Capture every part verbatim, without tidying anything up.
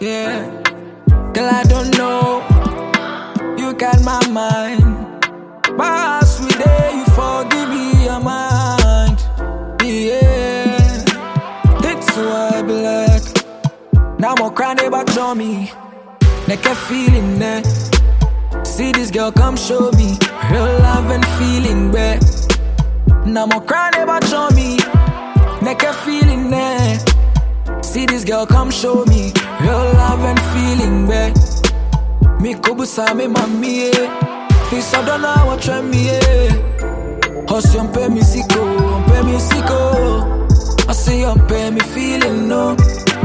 Yeah, girl, I don't know. You got my mind, but sweet day, you forgive me your mind. Yeah, that's why I be like, now I'm crying about on me. Like a feeling that. See this girl come show me real love and feeling bad. Now I'm crying about show me. Like a feeling that. See this girl come show me real love and feeling bad. Me kubusa me mami eh. Face I don't know what try me eh. Hustle on pay me siko, on pay me siko. I say on pay me feeling no,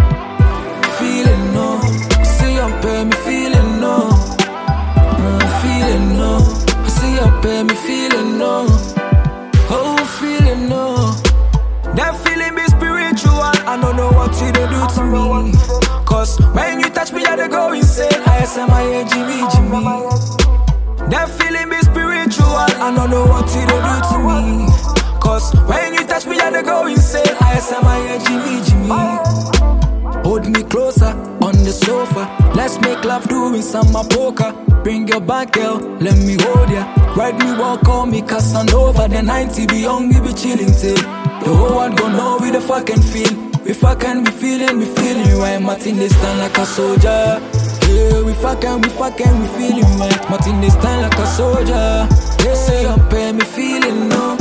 feeling no. I say on pay me feeling no, uh, feeling no. I say on pay me feeling no, oh feeling no. That feeling be spiritual. I don't know what you do to me. Cause when you touch me, I go insane. I S M I Jimmy Jimmy. That feeling be spiritual. I don't know what you do to me. Cause when you touch me, I go insane. I S M I Jimmy Jimmy. Hold me closer on the sofa. Let's make love doing some poker. Bring your back, girl, let me hold ya. Ride me, walk, call me Casanova. The ninety beyond, we be chilling till the whole world gon' know we the fucking feel. If I can be feeling, we feeling you right. Martin, they stand like a soldier. Yeah, we fucking, we fucking, we feeling right. Martin, they stand like a soldier. They say I'm pay me feeling no,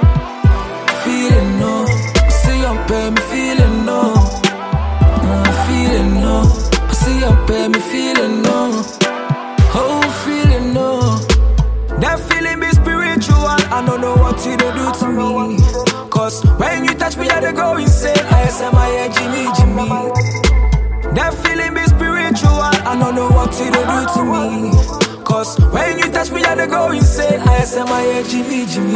feeling no. Say I'm pay me feeling no, uh, feeling no. I say I'm pay me feeling no, oh feeling no. That feeling be spiritual. I don't know what you do to me. Cause when you touch me, I go insane. I S M I Jimmy Jimmy. That feeling be spiritual. I don't know what you do to me. Cause when you touch me, I go insane. I S M I Jimmy Jimmy.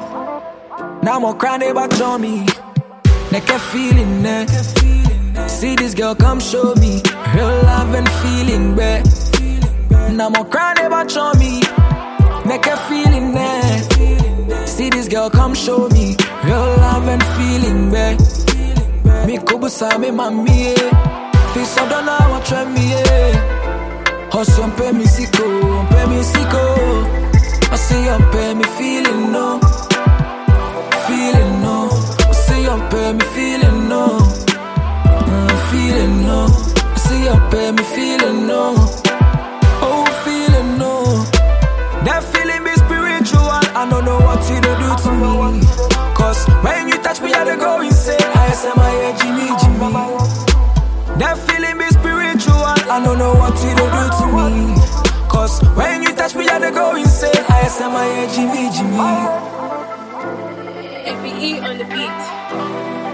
Now I'm crying about on me. Like a feeling that. See this girl come show me real love and feeling bad. Now I'm crying about on me. Like a feeling that. See this girl come show me real love and feeling bad. Me kubusa me mami eh. Face I don't know what try me eh. Hustle on pay me siko, on pay me siko. I say on pay me feeling no, feeling no. I say on pay me feeling no, uh, feeling no. I say on pay me feeling no, oh feeling no. That feeling be spiritual. I don't know what you do to me. Cause when you touch me, I go insane. I S M I Jimmy Jimmy. That feeling be spiritual. I don't know what you do to me. Cause when you touch me, I go insane. I S M I Jimmy Jimmy. A P E on the beat.